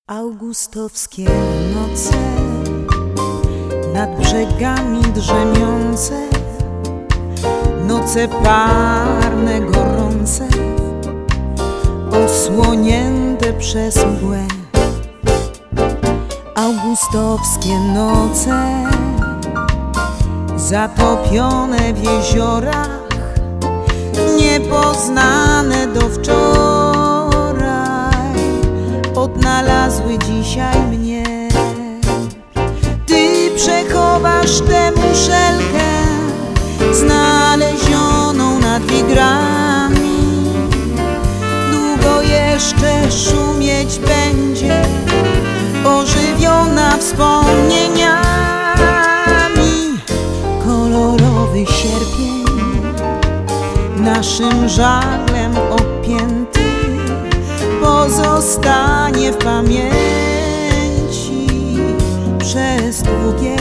Augustowskie noce, nad brzegami drzemiące, noce parne, gorące, osłonięte przez mgłę. Augustowskie noce, zatopione w jeziorach, niepoznane do wczoraj, odnalazły dzisiaj mnie. Ty przechowasz tę muszelkę znalezioną nad wigrami. Długo jeszcze szumieć będzie, ożywiona wspomnieniami. Kolorowy sierpień naszym żaglem opięty pozostanie w pamięci przez długie